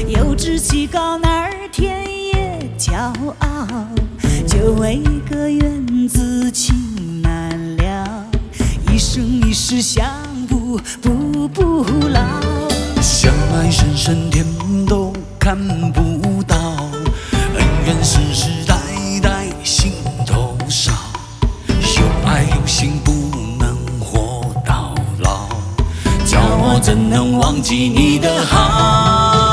有志气高，哪儿天也骄傲。就为个缘字情难了，一生一世相不老。 相爱深深天都看不到，恩怨世世代代心头烧。有爱有心不能活到老，叫我怎能忘记你的好？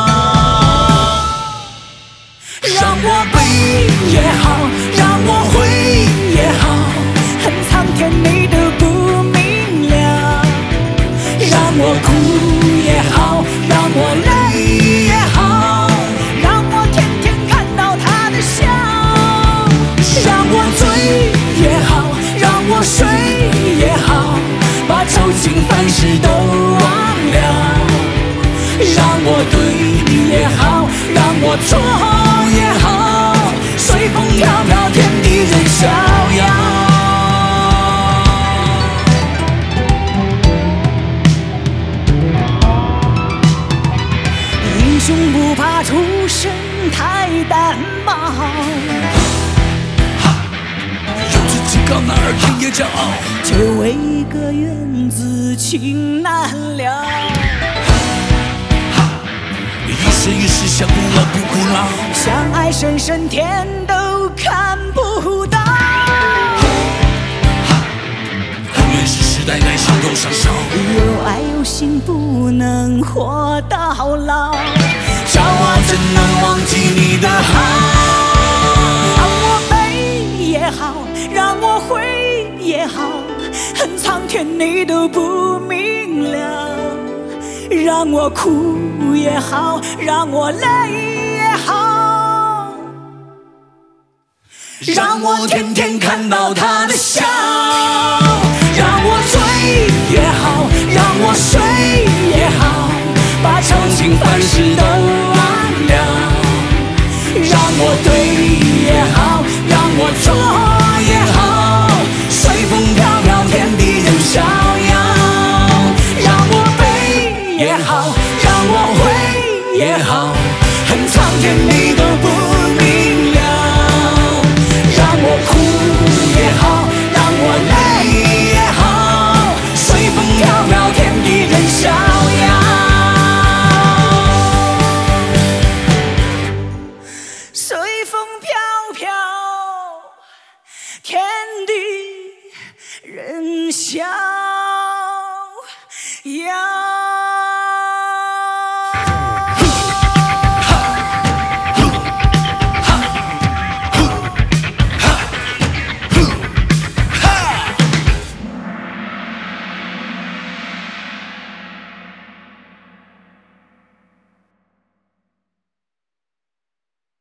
让我悲也好，让我悔也好， 恨苍天你都不明了。 让我哭也好，让我累也好， 让我天天看到他的笑。 让我醉也好，让我睡也好，把愁情烦事都忘了。让我对也好，让我错也好，随风飘飘，天地任逍遥。 英雄不怕出身太单薄， 有志气高，哪儿天也骄傲。 就为个缘字情难了。 一生一世相不老不老， 相爱深深天都看不到。 恩怨世世代代心头上烧。 有爱有心不能活到老， 叫我怎能忘记你的好？ 让我悲也好，让我悔也好，恨苍天你都不明了。让我哭也好，让我累也好， 让我天天看到他的笑。让我醉也好，让我睡也好，把愁情烦事都忘了。让我对也好，让我错也好，随风飘飘，天地任逍遥。让我悲也好，让我悔也好，恨苍天你都不明了。让我哭也好，让我累也好，随风飘飘，天地任逍遥。 随风飘飘，天地任逍遥。